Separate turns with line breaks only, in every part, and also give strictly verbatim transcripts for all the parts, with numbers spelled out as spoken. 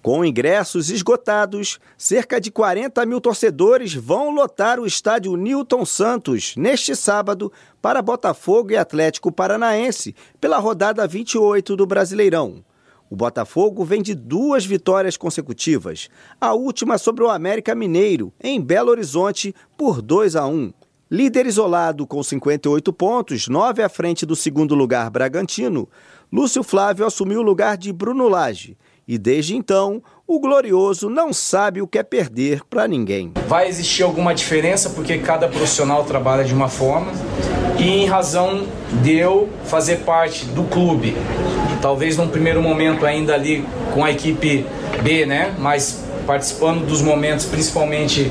Com ingressos esgotados, cerca de quarenta mil torcedores vão lotar o estádio Newton Santos neste sábado para Botafogo e Atlético Paranaense pela rodada vinte e oito do Brasileirão. O Botafogo vem de duas vitórias consecutivas, a última sobre o América Mineiro, em Belo Horizonte, por dois a um. Líder isolado com cinquenta e oito pontos, nove à frente do segundo lugar Bragantino, Lúcio Flávio assumiu o lugar de Bruno Lage. E desde então, o Glorioso não sabe o que é perder para ninguém.
Vai existir alguma diferença porque cada profissional trabalha de uma forma e em razão de eu fazer parte do clube, talvez num primeiro momento ainda ali com a equipe B, né? Mas participando dos momentos, principalmente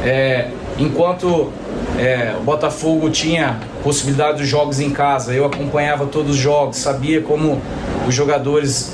é, enquanto é, o Botafogo tinha possibilidade dos jogos em casa, eu acompanhava todos os jogos, sabia como os jogadores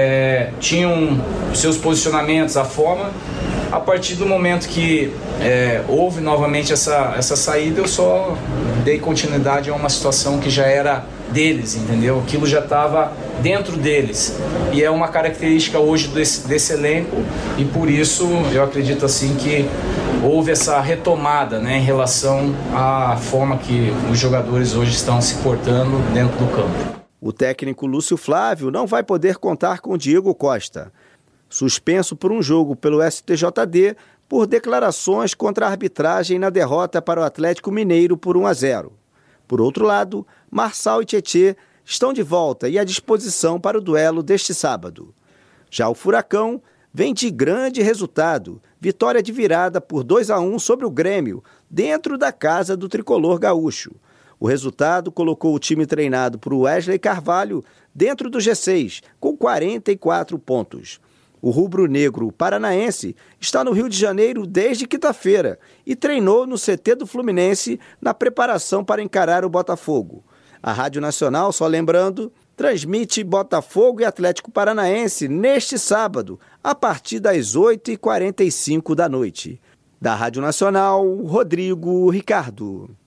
É, tinham seus posicionamentos, a forma. A partir do momento que é, houve novamente essa, essa saída, eu só dei continuidade a uma situação que já era deles, entendeu? Aquilo já estava dentro deles e é uma característica hoje desse, desse elenco e por isso eu acredito assim que houve essa retomada, né, em relação à forma que os jogadores hoje estão se portando dentro do campo.
O técnico Lúcio Flávio não vai poder contar com Diego Costa, suspenso por um jogo pelo S T J D por declarações contra a arbitragem na derrota para o Atlético Mineiro por um a zero. Por outro lado, Marçal e Tietê estão de volta e à disposição para o duelo deste sábado. Já o Furacão vem de grande resultado, vitória de virada por dois a um sobre o Grêmio, dentro da casa do tricolor gaúcho. O resultado colocou o time treinado por Wesley Carvalho dentro do G seis, com quarenta e quatro pontos. O rubro-negro paranaense está no Rio de Janeiro desde quinta-feira e treinou no C T do Fluminense na preparação para encarar o Botafogo. A Rádio Nacional, só lembrando, transmite Botafogo e Atlético Paranaense neste sábado, a partir das oito e quarenta e cinco da noite. Da Rádio Nacional, Rodrigo Ricardo.